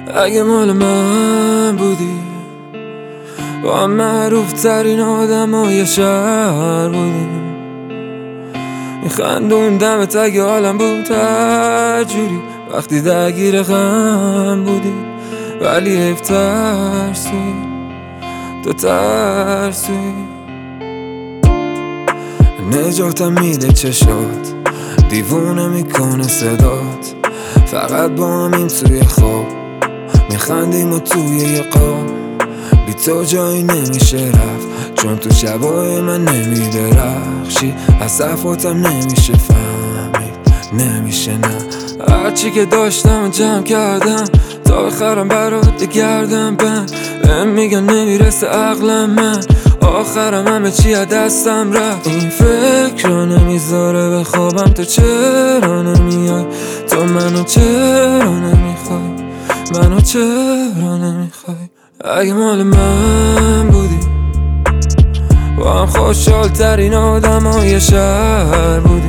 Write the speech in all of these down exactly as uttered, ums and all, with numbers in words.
اگه مال من بودی، با معروف ترین آدم های شهر بودی، میخندون دمت اگه حالم بود هر جوری، وقتی درگیر غم بودی ولی حیف ترسوی، تو ترسوی. نجاتم میده چشات، دیوونه میکنه صدات، فقط با همین توی خواب میخندیم و توی یه قاب. بی تو جایی نمیشه رفت، چون تو شبای من نمیدرخشی، از صفاتم نمیشه فهمید، نمیشه نه. هرچی که داشتم جمع کردم تا بخرم برات گردم بند، بهم میگن نمیرسه عقلم، من آخرم همه چی از دستم رفت. این فکر رو نمیذاره بخوابم، تو چرا نمیای، تو منو چرا نمیخوای، منو چرا نمیخوای. اگه مال من بودی، با هم خوشحال ترین آدم های شهر بودی،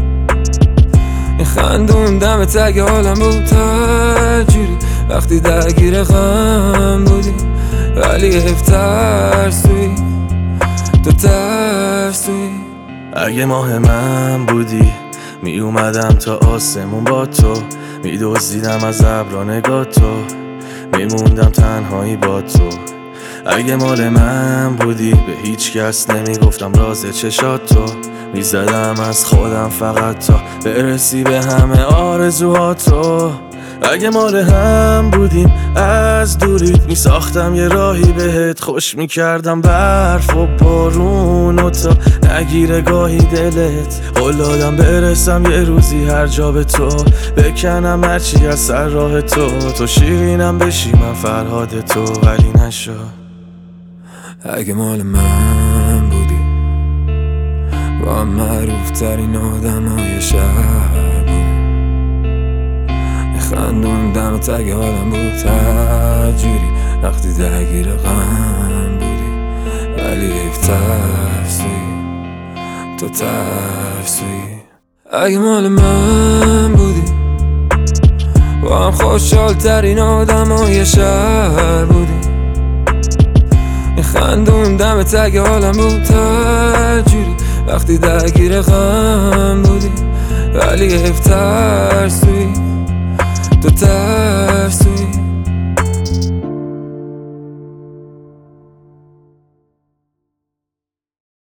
میخندون دمت اگه حالم بود هر جوری، وقتی درگیر غم بودی ولی حیف ترسوی، تو ترسوی. اگه ماه من بودی، می اومدم تا آسمون با تو، می دزدیدم از ابرا نگاه تو، میموندم تنهایی با تو. اگه مال من بودی، به هیچ کس نمیگفتم راز چشات تو، میزدم از خودم فقط تا برسی به همه آرزوهاتو. اگه مال هم بودیم، از دوریت میساختم یه راهی بهت، خوش میکردم برف و بارون و تا نگیره گاهی دلت. قول دادم برسم یه روزی هر جا به تو، بکنم هرچی از سر راه تو، تو شیرینم بشی من فرهاد تو، ولی نشد. اگه مال من بودی، با معروف ترین آدم های شهر بودی، میخندون دمت اگه حالم بود هر جوری، وقتی درگیر غم بودی ولی حیف ترسوی، تو ترسوی. اگه مال من بودی، با هم خوشحال ترین آدم های شهر بودی، میخندون دمت اگه حالم بود هر جوری، وقتی درگیر غم بودی ولی حیف ترسوی.